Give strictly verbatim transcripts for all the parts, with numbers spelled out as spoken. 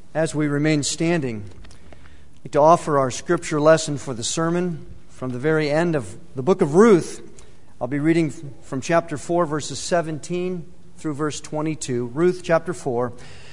As we remain standing, I'd like to offer our scripture lesson for the sermon from the very end of the book of Ruth. I'll be reading from chapter four, verses seventeen through verse twenty-two. Ruth chapter four,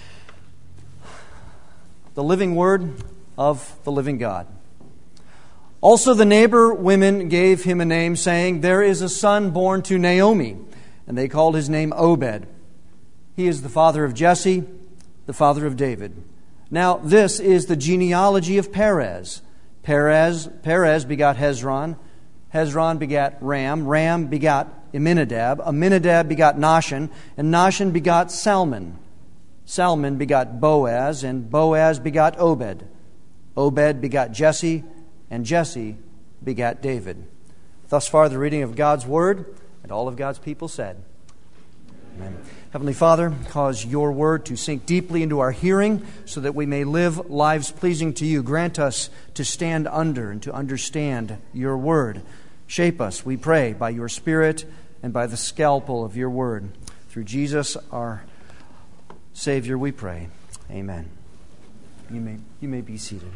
the living word of the living God. Also the neighbor women gave him a name, saying, "There is a son born to Naomi," and they called his name Obed. He is the father of Jesse, the father of David. Now this is the genealogy of Perez. Perez, Perez begot Hezron. Hezron begat Ram. Ram begot Amminadab. Amminadab begot Nahshon. And Nahshon begot Salmon. Salmon begot Boaz. And Boaz begot Obed. Obed begot Jesse. And Jesse begat David. Thus far the reading of God's Word, and all of God's people said, Amen. Heavenly Father, cause your word to sink deeply into our hearing so that we may live lives pleasing to you. Grant us to stand under and to understand your word. Shape us, we pray, by your Spirit and by the scalpel of your word. Through Jesus, our Savior, we pray. Amen. You may, you may be seated.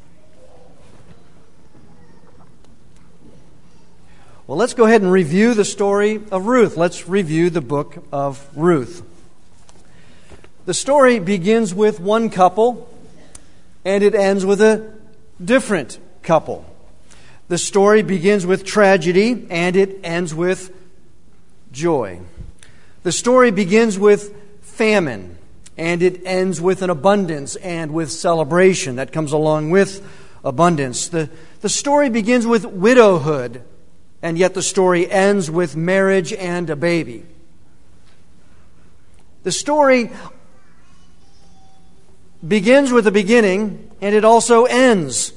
Well, let's go ahead and review the story of Ruth. Let's review the book of Ruth. The story begins with one couple, and it ends with a different couple. The story begins with tragedy, and it ends with joy. The story begins with famine, and it ends with an abundance and with celebration that comes along with abundance. The, the story begins with widowhood, and yet the story ends with marriage and a baby. The story begins with a beginning, and it also ends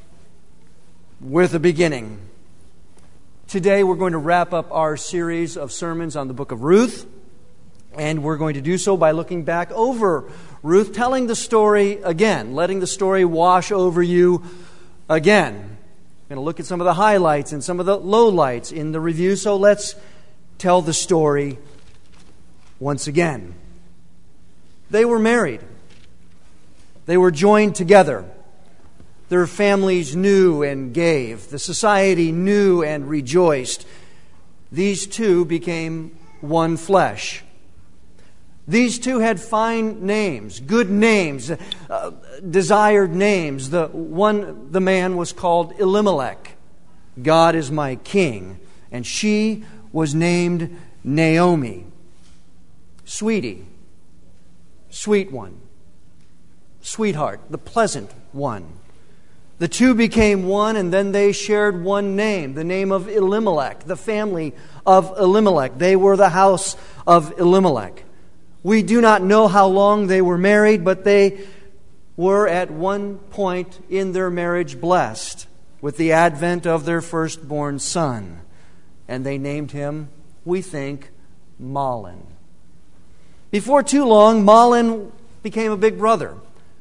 with a beginning. Today we're going to wrap up our series of sermons on the book of Ruth, and we're going to do so by looking back over Ruth, telling the story again, letting the story wash over you again. We're going to look at some of the highlights and some of the lowlights in the review, so let's tell the story once again. They were married. They were joined together. Their families knew and gave. The society knew and rejoiced. These two became one flesh. These two had fine names, good names, uh, desired names. The one, the man was called Elimelech. God is my king. And she was named Naomi. Sweetie, sweet one, sweetheart, the pleasant one. The two became one, and then they shared one name, the name of Elimelech, the family of Elimelech. They were the house of Elimelech. We do not know how long they were married, but they were at one point in their marriage blessed with the advent of their firstborn son. And they named him, we think, Mahlon. Before too long, Mahlon became a big brother.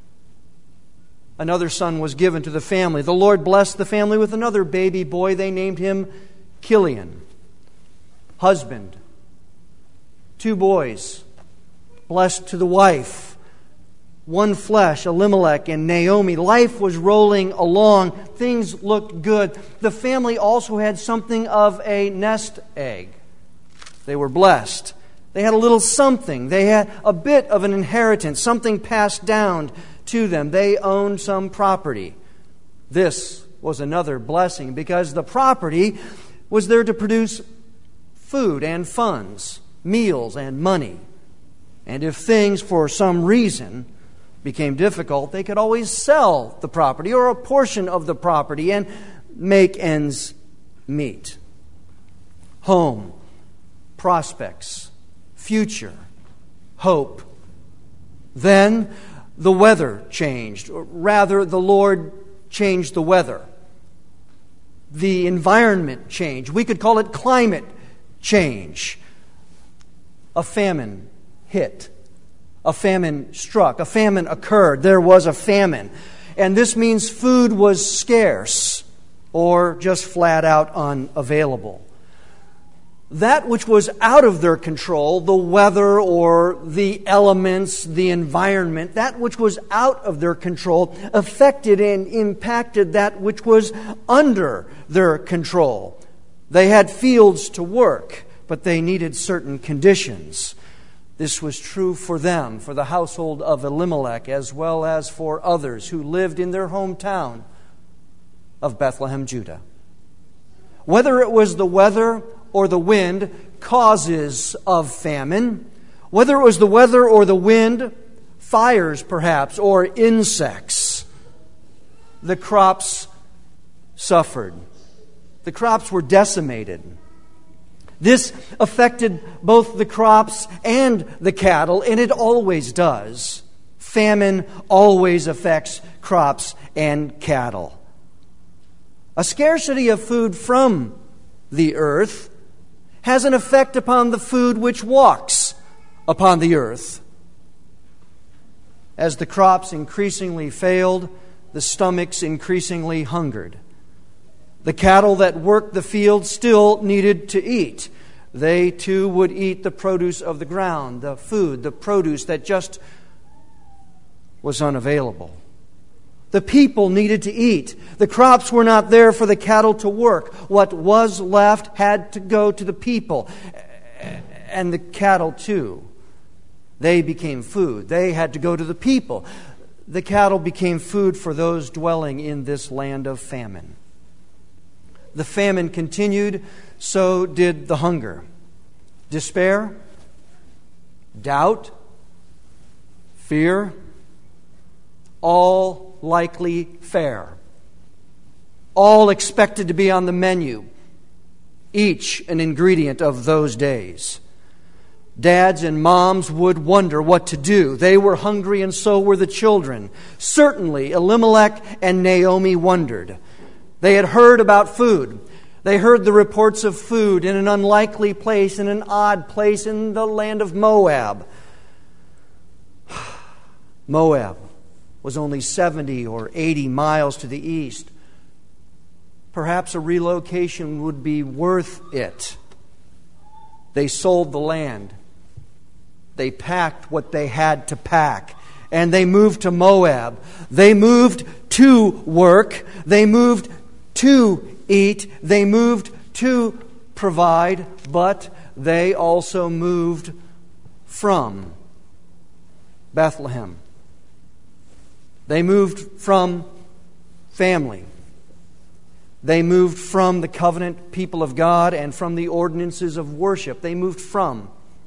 Another son was given to the family. The Lord blessed the family with another baby boy. They named him Kilian. Husband. Two boys. Blessed to the wife. One flesh, Elimelech and Naomi. Life was rolling along. Things looked good. The family also had something of a nest egg. They were blessed. They had a little something. They had a bit of an inheritance, something passed down to them. They owned some property. This was another blessing because the property was there to produce food and funds, meals and money. And if things, for some reason, became difficult, they could always sell the property or a portion of the property and make ends meet. Home, prospects, future, hope. Then the weather changed, or rather the Lord changed the weather. The environment changed. We could call it climate change. A famine hit. A famine struck. A famine occurred. There was a famine. And this means food was scarce or just flat out unavailable. that which was out of their control, the weather or the elements, the environment, that which was out of their control affected and impacted that which was under their control. They had fields to work, but they needed certain conditions. This was true for them, for the household of Elimelech, as well as for others who lived in their hometown of Bethlehem, Judah. Whether it was the weather or the wind, causes of famine, whether it was the weather or the wind, fires perhaps, or insects, the crops suffered. The crops were decimated. This affected both the crops and the cattle, and it always does. Famine always affects crops and cattle. A scarcity of food from the earth has an effect upon the food which walks upon the earth. As the crops increasingly failed, the stomachs increasingly hungered. The cattle that worked the field still needed to eat. They too would eat the produce of the ground, the food, the produce that just was unavailable. The people needed to eat. The crops were not there for the cattle to work. What was left had to go to the people. And the cattle too. They became food. They had to go to the people. The cattle became food for those dwelling in this land of famine. The famine continued, so did the hunger. Despair, doubt, fear, all likely fare. All expected to be on the menu. Each an ingredient of those days. Dads and moms would wonder what to do. They were hungry and so were the children. Certainly, Elimelech and Naomi wondered. They had heard about food. They heard the reports of food in an unlikely place, in an odd place in the land of Moab. Moab was only seventy or eighty miles to the east. Perhaps a relocation would be worth it. They sold the land. They packed what they had to pack. And they moved to Moab. They moved to work. They moved to eat. They moved to provide. But they also moved from Bethlehem. They moved from family. They moved from the covenant people of God and from the ordinances of worship. They moved from.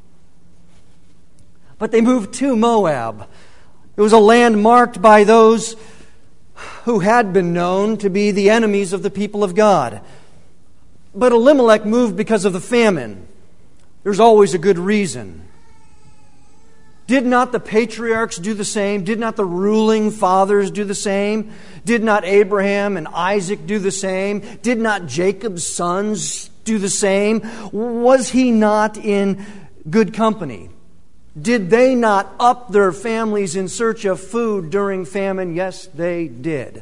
But they moved to Moab. It was a land marked by those who had been known to be the enemies of the people of God. But Elimelech moved because of the famine. There's always a good reason. Did not the patriarchs do the same? Did not the ruling fathers do the same? Did not Abraham and Isaac do the same? Did not Jacob's sons do the same? Was he not in good company? Did they not up their families in search of food during famine? Yes, they did.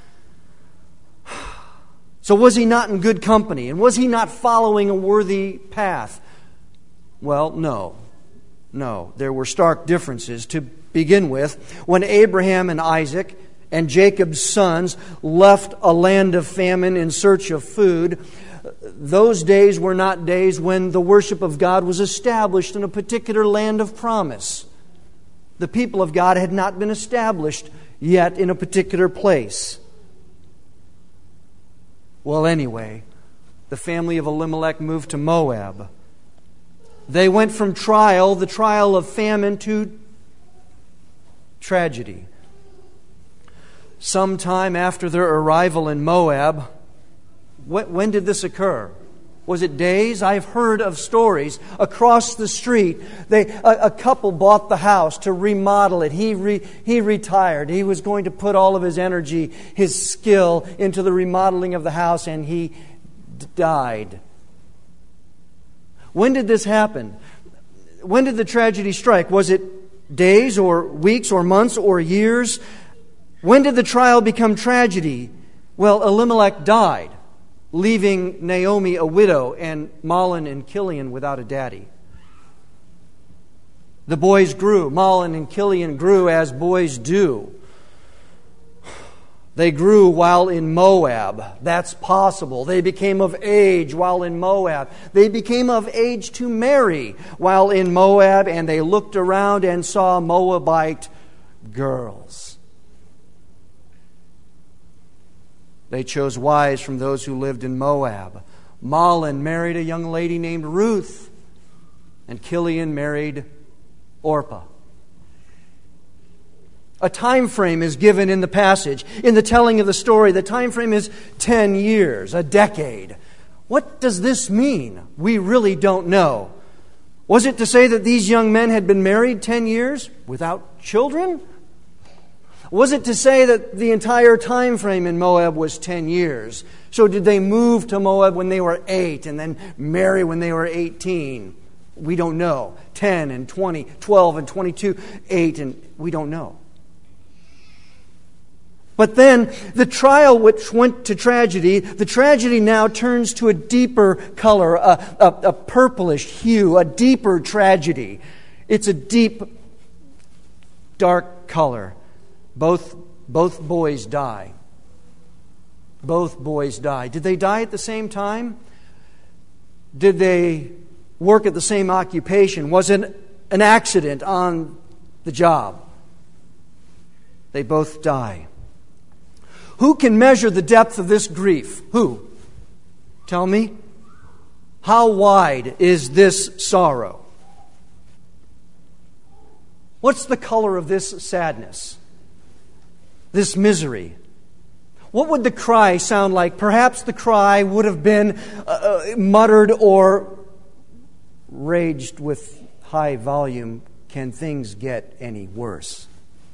So was he not in good company? And was he not following a worthy path? Well, no. No, there were stark differences. To begin with, when Abraham and Isaac and Jacob's sons left a land of famine in search of food, those days were not days when the worship of God was established in a particular land of promise. The people of God had not been established yet in a particular place. Well, anyway, the family of Elimelech moved to Moab. They went from trial, the trial of famine, to tragedy. Sometime after their arrival in Moab, when did this occur? Was it days? I've heard of stories. Across the street, they a, a couple bought the house to remodel it. He re, he retired. He was going to put all of his energy, his skill into the remodeling of the house, and he d- died. When did this happen? When did the tragedy strike? Was it days or weeks or months or years? When did the trial become tragedy? Well, Elimelech died. leaving Naomi a widow and Mahlon and Chilion without a daddy. The boys grew. Mahlon and Chilion grew as boys do. They grew while in Moab. That's possible. They became of age while in Moab. They became of age to marry while in Moab, and they looked around and saw Moabite girls. They chose wives from those who lived in Moab. Mahlon married a young lady named Ruth, and Chilion married Orpah. A time frame is given in the passage. In the telling of the story, the time frame is ten years, a decade. What does this mean? We really don't know. Was it to say that these young men had been married ten years without children? Was it to say that the entire time frame in Moab was ten years? So did they move to Moab when they were eight and then marry when they were eighteen? We don't know. ten and twenty, twelve and twenty-two, eight, and we don't know. But then the trial which went to tragedy, the tragedy now turns to a deeper color, a, a, a purplish hue, a deeper tragedy. It's a deep, dark color. Both, both boys die. Both boys die. Did they die at the same time? Did they work at the same occupation? Was it an accident on the job? They both die. Who can measure the depth of this grief? Who? Tell me. How wide is this sorrow? What's the color of this sadness? This misery? What would the cry sound like? Perhaps the cry would have been uh, muttered or raged with high volume. Can things get any worse?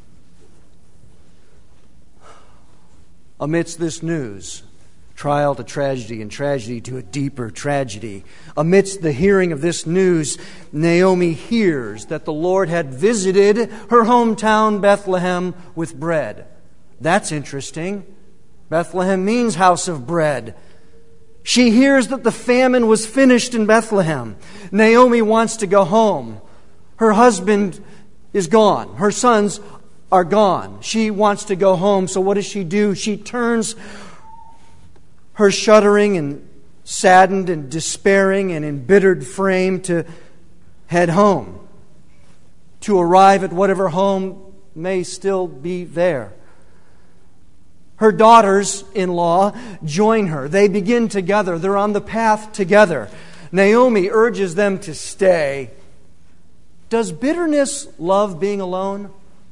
Amidst this news, trial to tragedy and tragedy to a deeper tragedy, amidst the hearing of this news, Naomi hears that the Lord had visited her hometown Bethlehem with bread. That's interesting. Bethlehem means house of bread. She hears that the famine was finished in Bethlehem. Naomi wants to go home. Her husband is gone. Her sons are gone. She wants to go home. So what does she do? She turns her shuddering and saddened and despairing and embittered frame to head home, to arrive at whatever home may still be there. Her daughters-in-law join her. They begin together. They're on the path together. Naomi urges them to stay. Does bitterness love being alone?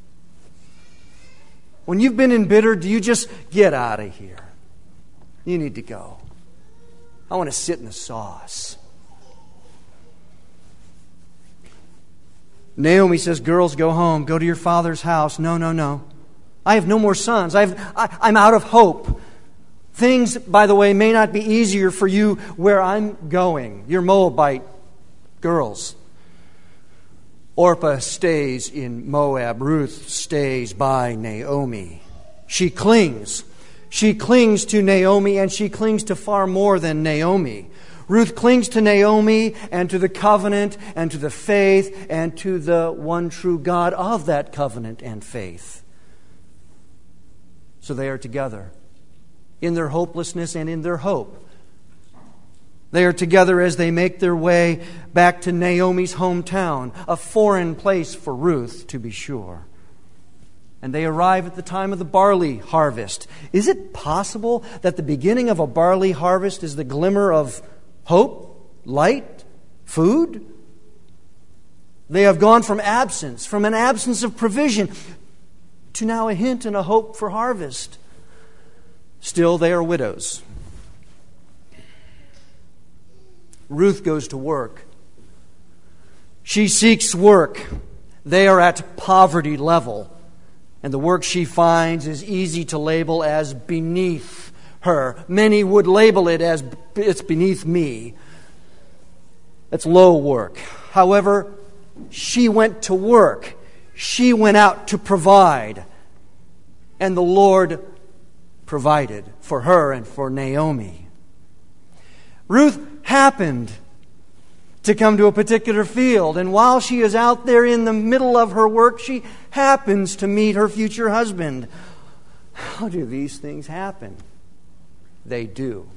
When you've been embittered, do you just get out of here? You need to go. I want to sit in the sauce. Naomi says, girls, go home. Go to your father's house. No, no, no. I have no more sons. I've, I, I'm out of hope. Things, by the way, may not be easier for you where I'm going. You're Moabite girls. Orpah stays in Moab. Ruth stays by Naomi. She clings. She clings to Naomi, and she clings to far more than Naomi. Ruth clings to Naomi and to the covenant and to the faith and to the one true God of that covenant and faith. So they are together in their hopelessness and in their hope. They are together as they make their way back to Naomi's hometown, a foreign place for Ruth, to be sure. And they arrive at the time of the barley harvest. Is it possible that the beginning of a barley harvest is the glimmer of hope, light, food? They have gone from absence, from an absence of provision, to now a hint and a hope for harvest. Still, they are widows. Ruth goes to work. She seeks work. They are at poverty level. And the work she finds is easy to label as beneath her. Many would label it as it's beneath me. It's low work. However, she went to work. She went out to provide. And the Lord provided for her and for Naomi. Ruth happened to come to a particular field, and while she is out there in the middle of her work, she happens to meet her future husband. How do these things happen? They do.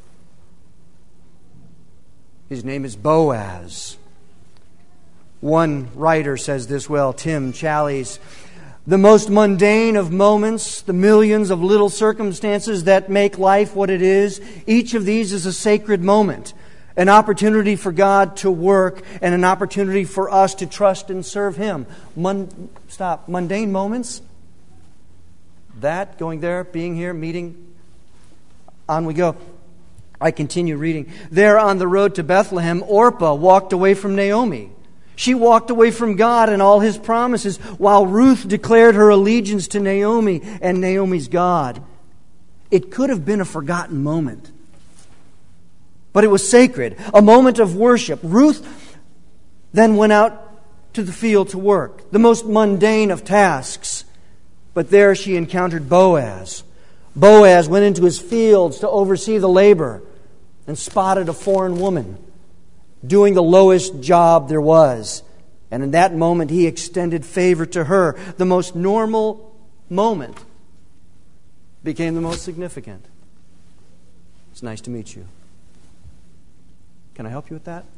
His name is Boaz. One writer says this well, Tim Challies: the most mundane of moments, the millions of little circumstances that make life what it is, each of these is a sacred moment, an opportunity for God to work and an opportunity for us to trust and serve Him. Mon- stop. Mundane moments? That, going there, being here, meeting, on we go. I continue reading. There on the road to Bethlehem, Orpah walked away from Naomi. She walked away from God and all His promises, while Ruth declared her allegiance to Naomi and Naomi's God. It could have been a forgotten moment, but it was sacred, a moment of worship. Ruth then went out to the field to work, the most mundane of tasks. But there she encountered Boaz. Boaz went into his fields to oversee the labor and spotted a foreign woman doing the lowest job there was. And in that moment, he extended favor to her. The most normal moment became the most significant. It's nice to meet you. Can I help you with that?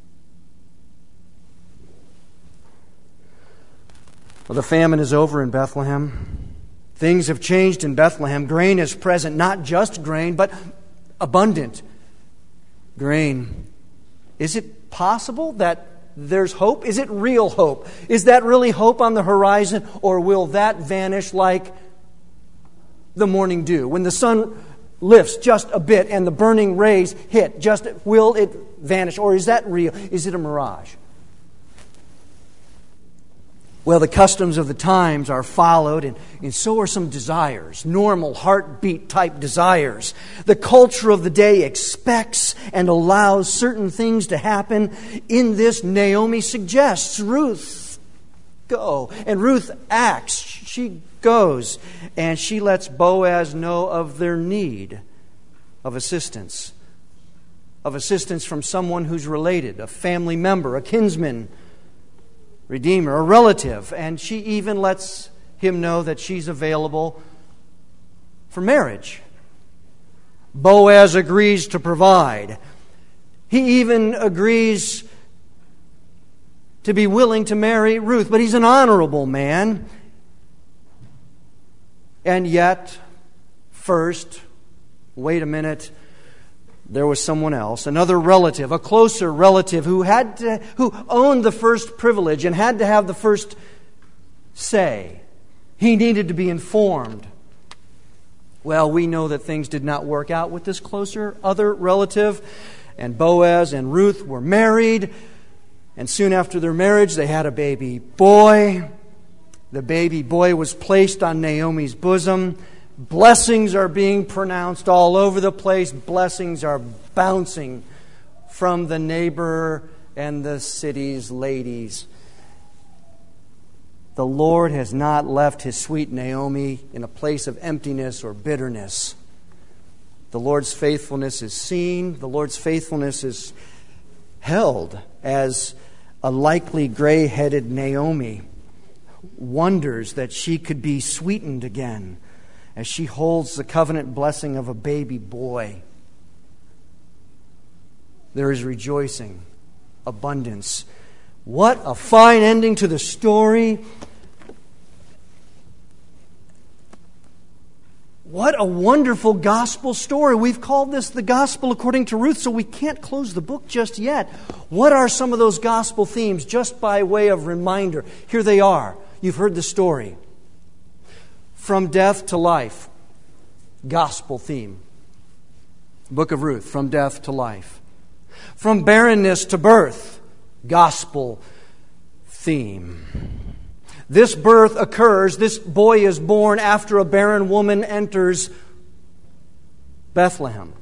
Well, the famine is over in Bethlehem. Things have changed in Bethlehem. Grain is present, not just grain, but abundant grain. Is it possible that there's hope? Is it real hope? Is that really hope on the horizon, or will that vanish like the morning dew? When the sun lifts just a bit and the burning rays hit, just will it vanish? Or is that real? Is it a mirage? Well, the customs of the times are followed, and, and so are some desires, normal heartbeat-type desires. The culture of the day expects and allows certain things to happen. In this, Naomi suggests, Ruth, go. And Ruth acts. She goes, and she lets Boaz know of their need of assistance, of assistance from someone who's related, a family member, a kinsman, redeemer, a relative, and she even lets him know that she's available for marriage. Boaz agrees to provide. He even agrees to be willing to marry Ruth, but he's an honorable man. And yet, first, wait a minute, there was someone else, another relative, a closer relative who had to, who owned the first privilege and had to have the first say. He needed to be informed. Well, we know that things did not work out with this closer other relative, and Boaz and Ruth were married, and soon after their marriage they had a baby boy. The baby boy was placed on Naomi's bosom. Blessings are being pronounced all over the place. Blessings are bouncing from the neighbor and the city's ladies. The Lord has not left His sweet Naomi in a place of emptiness or bitterness. The Lord's faithfulness is seen. The Lord's faithfulness is held as a likely gray-headed Naomi wonders that she could be sweetened again as she holds the covenant blessing of a baby boy. There is rejoicing, abundance. What a fine ending to the story. What a wonderful gospel story. We've called this the gospel according to Ruth, so we can't close the book just yet. What are some of those gospel themes? Just by way of reminder, here they are. You've heard the story. From death to life. Gospel theme. Book of Ruth, from death to life. From barrenness to birth. Gospel theme. This birth occurs, this boy is born after a barren woman enters Bethlehem.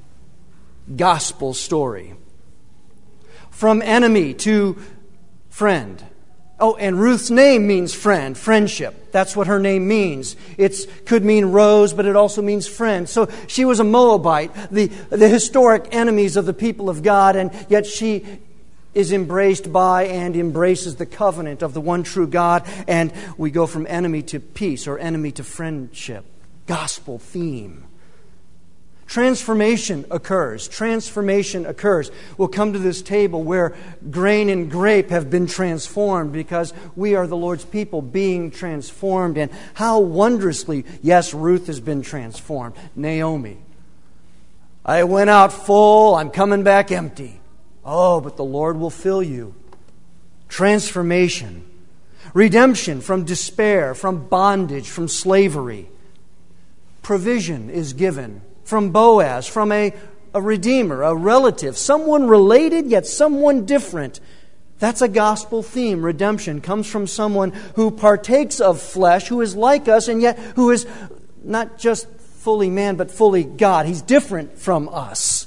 Gospel story. From enemy to friend. Oh, and Ruth's name means friend, friendship. That's what her name means. It could mean rose, but it also means friend. So she was a Moabite, the, the historic enemies of the people of God, and yet she is embraced by and embraces the covenant of the one true God, and we go from enemy to peace or enemy to friendship. Gospel theme. Transformation occurs. Transformation occurs. We'll come to this table where grain and grape have been transformed because we are the Lord's people being transformed. And how wondrously, yes, Ruth has been transformed. Naomi. I went out full, I'm coming back empty. Oh, but the Lord will fill you. Transformation. Redemption from despair, from bondage, from slavery. Provision is given. From Boaz, from a, a redeemer, a relative, someone related yet someone different. That's a gospel theme. Redemption comes from someone who partakes of flesh, who is like us, and yet who is not just fully man, but fully God. He's different from us.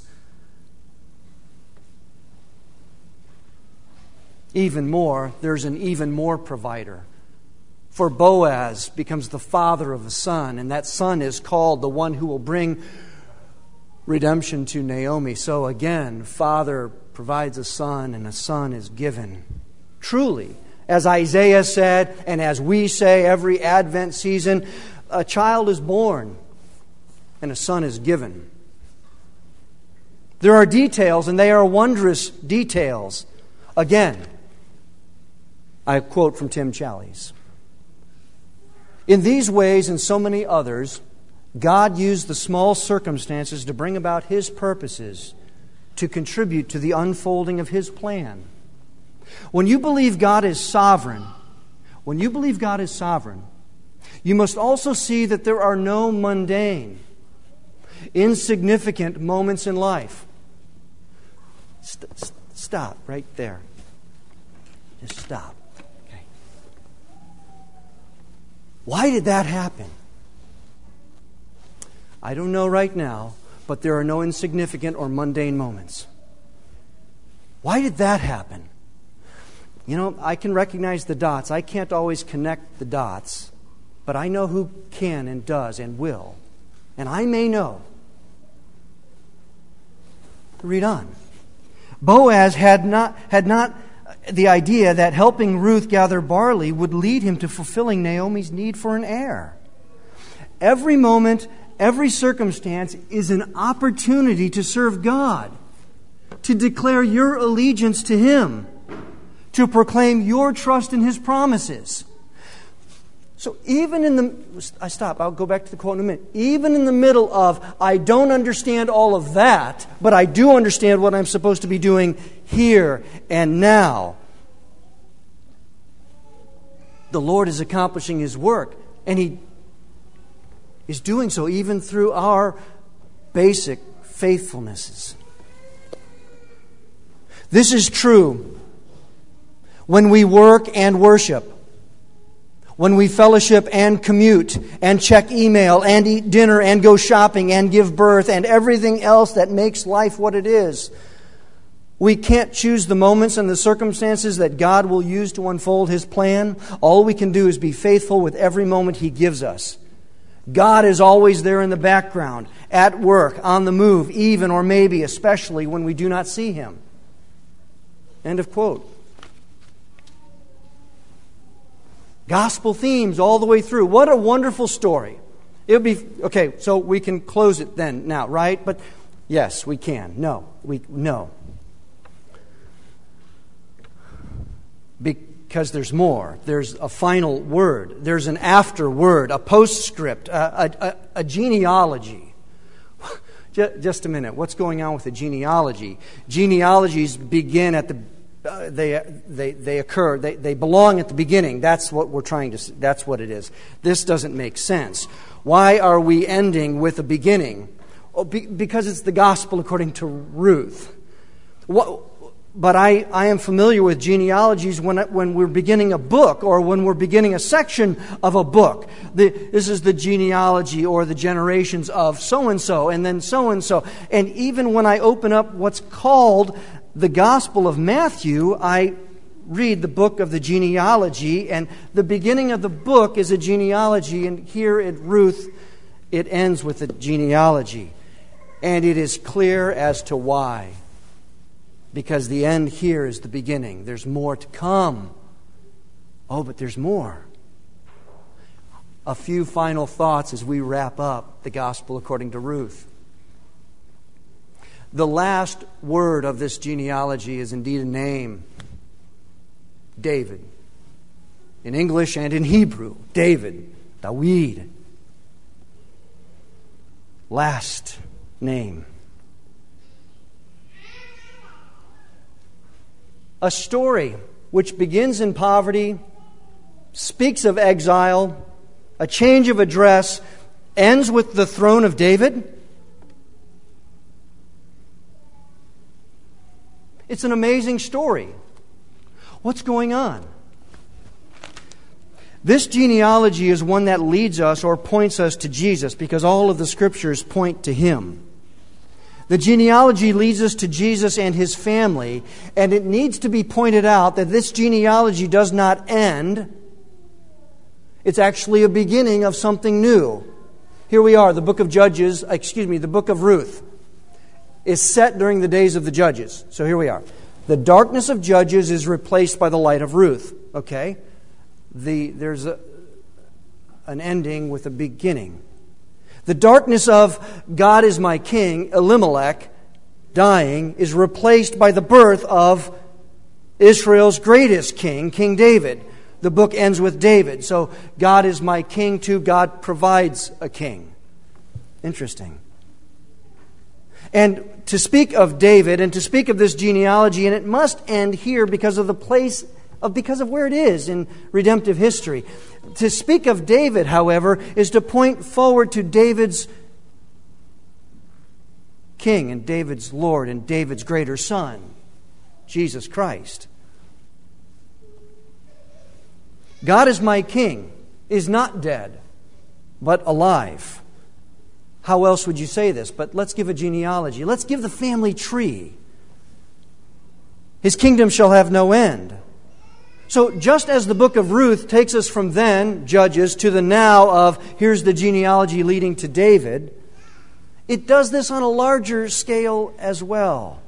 Even more, there's an even more provider. For Boaz becomes the father of a son, and that son is called the one who will bring redemption to Naomi. So again, Father provides a son, and a son is given. Truly, as Isaiah said, and as we say every Advent season, a child is born, and a son is given. There are details, and they are wondrous details. Again, I quote from Tim Challies. In these ways and so many others, God used the small circumstances to bring about His purposes, to contribute to the unfolding of His plan. When you believe God is sovereign, when you believe God is sovereign, you must also see that there are no mundane, insignificant moments in life. St- stop right there. Just stop. Okay. Why did that happen? I don't know right now, but there are no insignificant or mundane moments. Why did that happen? You know, I can recognize the dots. I can't always connect the dots, but I know who can and does and will. And I may know. Read on. Boaz had not had not the idea that helping Ruth gather barley would lead him to fulfilling Naomi's need for an heir. Every moment, every circumstance is an opportunity to serve God, to declare your allegiance to Him, to proclaim your trust in His promises. So even in the... I stop. I'll go back to the quote in a minute. Even in the middle of, I don't understand all of that, but I do understand what I'm supposed to be doing here and now. The Lord is accomplishing His work, and He is doing so even through our basic faithfulnesses. This is true when we work and worship, when we fellowship and commute and check email and eat dinner and go shopping and give birth and everything else that makes life what it is. We can't choose the moments and the circumstances that God will use to unfold His plan. All we can do is be faithful with every moment He gives us. God is always there in the background, at work, on the move, even or maybe especially when we do not see Him. End of quote. Gospel themes all the way through. What a wonderful story. It would be okay, so we can close it then now, right? But yes, we can. No, we no. Because there's more. There's a final word. There's an after word, a postscript, a, a, a, a genealogy. Just a minute. What's going on with the genealogy? Genealogies begin at the Uh, they they they occur. They they belong at the beginning. That's what we're trying to. That's what it is. This doesn't make sense. Why are we ending with a beginning? Oh, be, because it's the gospel according to Ruth. What, but I, I am familiar with genealogies when when we're beginning a book or when we're beginning a section of a book. The, this is the genealogy or the generations of so and so, and then so and so. And even when I open up what's called the Gospel of Matthew, I read the book of the genealogy, and the beginning of the book is a genealogy, and here at Ruth, it ends with a genealogy. And it is clear as to why. Because the end here is the beginning. There's more to come. Oh, but there's more. A few final thoughts as we wrap up the Gospel according to Ruth. The last word of this genealogy is indeed a name. David. In English and in Hebrew. David. Dawid. Last name. A story which begins in poverty, speaks of exile, a change of address, ends with the throne of David. It's an amazing story. What's going on? This genealogy is one that leads us or points us to Jesus because all of the Scriptures point to Him. The genealogy leads us to Jesus and His family, and it needs to be pointed out that this genealogy does not end. It's actually a beginning of something new. Here we are, the book of Judges, excuse me, the book of Ruth is set during the days of the Judges. So here we are. The darkness of Judges is replaced by the light of Ruth. Okay? The, there's a, an ending with a beginning. The darkness of God is my king, Elimelech, dying, is replaced by the birth of Israel's greatest king, King David. The book ends with David. So God is my king too. God provides a king. Interesting. And to speak of David and to speak of this genealogy, and it must end here because of the place of because of where it is in redemptive history. To speak of David, however, is to point forward to David's king and David's Lord and David's greater son, Jesus Christ. God is my king is not dead, but alive. How else would you say this? But let's give a genealogy. Let's give the family tree. His kingdom shall have no end. So just as the book of Ruth takes us from then, Judges, to the now of here's the genealogy leading to David, it does this on a larger scale as well.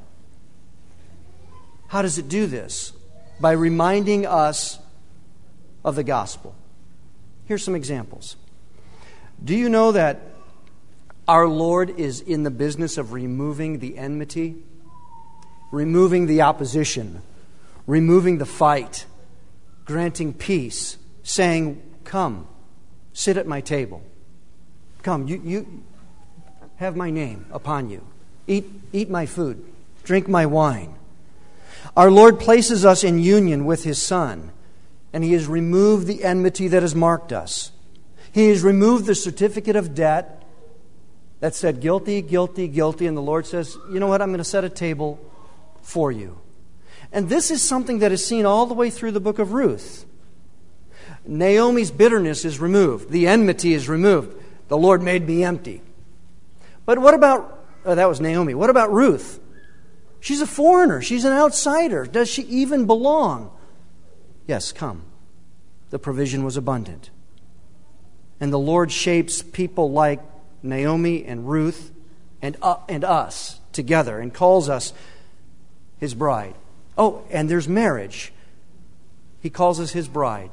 How does it do this? By reminding us of the gospel. Here's some examples. Do you know that our Lord is in the business of removing the enmity, removing the opposition, removing the fight, granting peace, saying, come, sit at my table. Come, you, you have my name upon you. Eat, eat my food. Drink my wine. Our Lord places us in union with His Son, and He has removed the enmity that has marked us. He has removed the certificate of debt that said guilty, guilty, guilty, and the Lord says, you know what, I'm going to set a table for you. And this is something that is seen all the way through the book of Ruth. Naomi's bitterness is removed. The enmity is removed. The Lord made me empty. But what about, oh, that was Naomi. What about Ruth? She's a foreigner. She's an outsider. Does she even belong? Yes, come. The provision was abundant. And the Lord shapes people like Naomi and Ruth and, uh, and us together and calls us His bride. Oh, and there's marriage. He calls us His bride,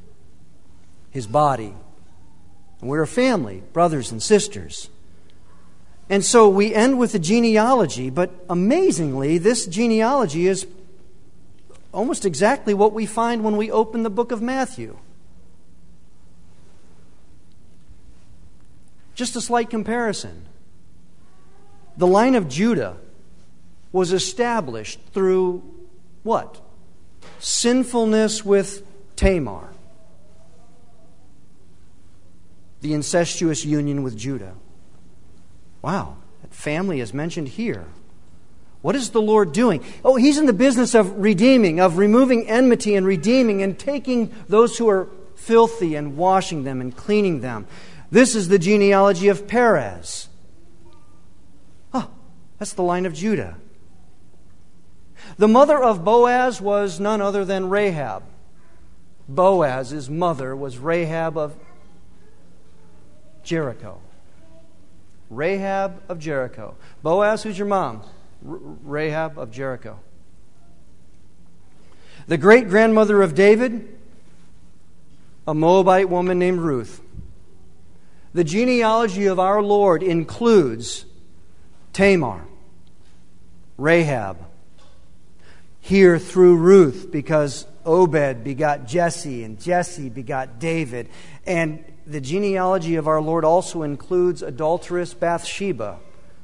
His body. And we're a family, brothers and sisters. And so we end with a genealogy, but amazingly, this genealogy is almost exactly what we find when we open the book of Matthew. Just a slight comparison. The line of Judah was established through what? Sinfulness with Tamar. The incestuous union with Judah. Wow, that family is mentioned here. What is the Lord doing? Oh, He's in the business of redeeming, of removing enmity and redeeming and taking those who are filthy and washing them and cleaning them. This is the genealogy of Perez. Oh, that's the line of Judah. The mother of Boaz was none other than Rahab. Boaz's mother was Rahab of Jericho. Rahab of Jericho. Boaz, who's your mom? R- Rahab of Jericho. The great-grandmother of David, a Moabite woman named Ruth. The genealogy of our Lord includes Tamar, Rahab, here through Ruth, because Obed begot Jesse, and Jesse begot David. And the genealogy of our Lord also includes adulteress Bathsheba.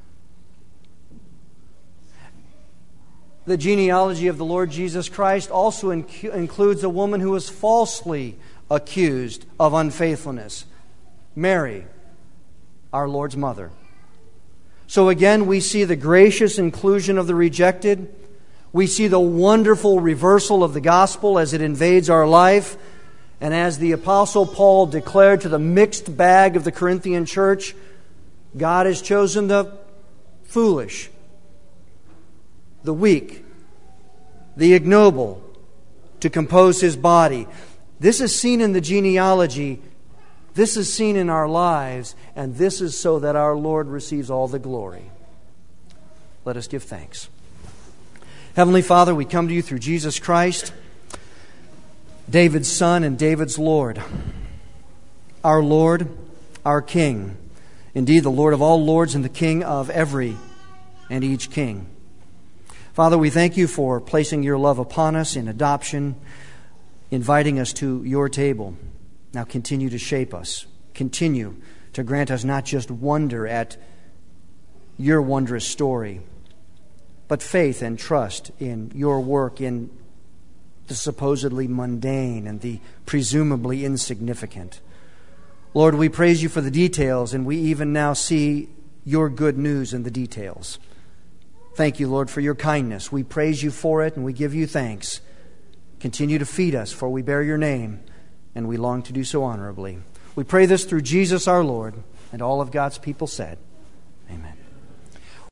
The genealogy of the Lord Jesus Christ also inc- includes a woman who was falsely accused of unfaithfulness, Mary, our Lord's mother. So again, we see the gracious inclusion of the rejected. We see the wonderful reversal of the gospel as it invades our life. And as the Apostle Paul declared to the mixed bag of the Corinthian church, God has chosen the foolish, the weak, the ignoble to compose His body. This is seen in the genealogy. This is seen in our lives. And this is so that our Lord receives all the glory. Let us give thanks. Heavenly Father, we come to You through Jesus Christ, David's Son and David's Lord, our Lord, our King, indeed the Lord of all lords and the King of every and each king. Father, we thank You for placing Your love upon us in adoption, inviting us to Your table. Now continue to shape us. Continue to grant us not just wonder at Your wondrous story, but faith and trust in Your work in the supposedly mundane and the presumably insignificant. Lord, we praise You for the details, and we even now see Your good news in the details. Thank You, Lord, for Your kindness. We praise You for it, and we give You thanks. Continue to feed us, for we bear Your name, and we long to do so honorably. We pray this through Jesus our Lord, and all of God's people said,